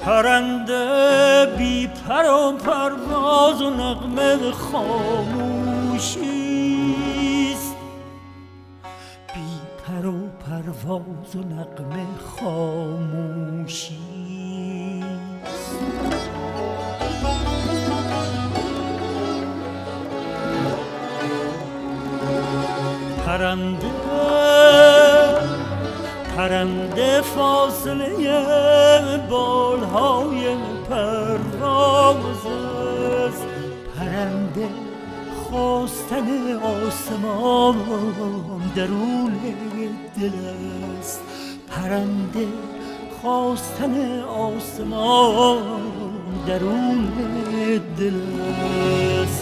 پرنده بی پر و پرواز و نغمه خاموشیست، بی پر و پرواز و نغمه خاموشیست. پرنده فاصله بالهای پرواز است، پرنده خواستن آسمان درون دل است، پرنده خواستن آسمان درون دل است.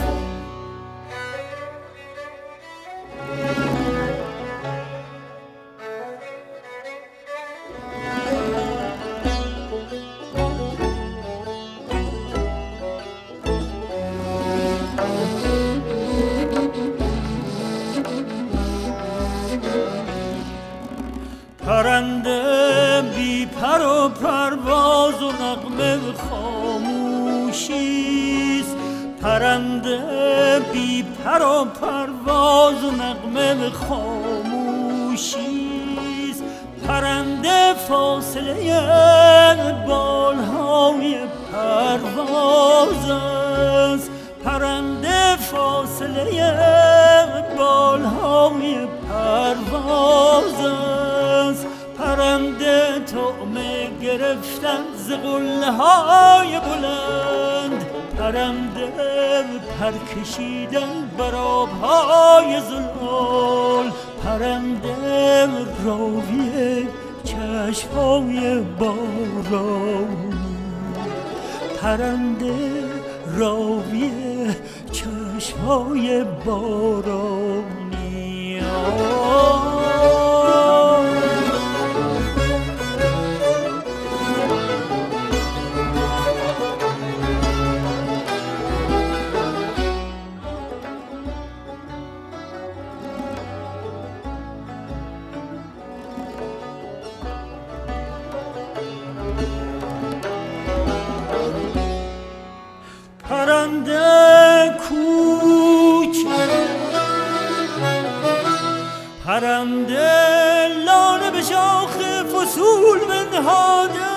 پرنده بی پر و پرواز و نغمه خاموشیست، پرنده بی پر و پرواز و نغمه خاموشیست، پرنده فاصله بالهای پرواز است، پرنده فاصله بالهای پرواز است، پرنده طعمه گرفتن ز قله‌های بلند، پرنده پر کشیدن بر آب‌های زلال، پرنده راوی چشم‌های بارانی، پرنده راوی چشم‌های بارانی. پرنده کوچ، پرنده لانه به شاخ فصول بنهادن،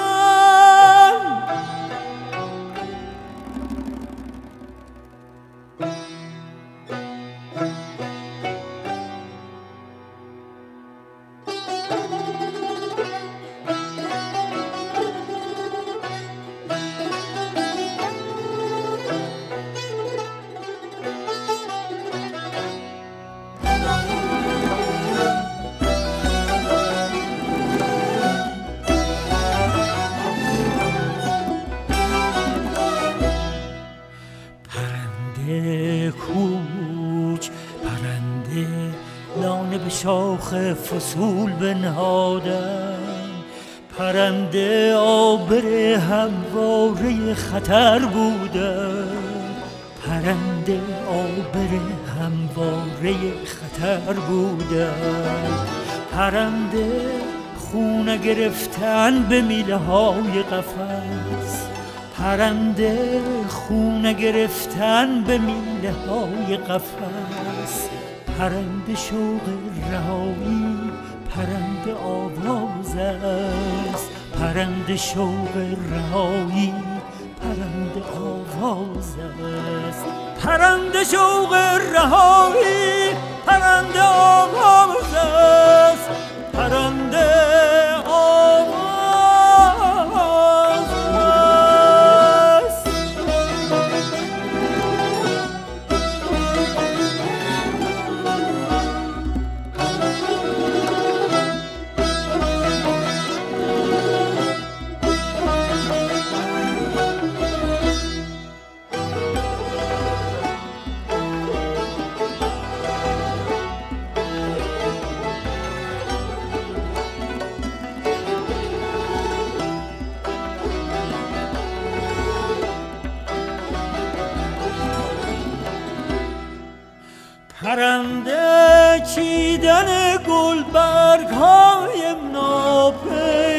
کوچ، پرنده لانه به شاخ فصول بنهادن، پرنده آبر همواره خطر بودن، پرنده آبر همواره خطر بودن، پرنده خونه گرفتن به میله های قفس، پرنده خونه گرفتن به میله های قفس، پرنده شوق رهایی، پرنده آواز است، پرنده شوق رهایی، پرنده آواز است، پرنده شوق رهایی، پرنده آواز است، پرنده پرنده چیدن گلبرگ های ناپدید،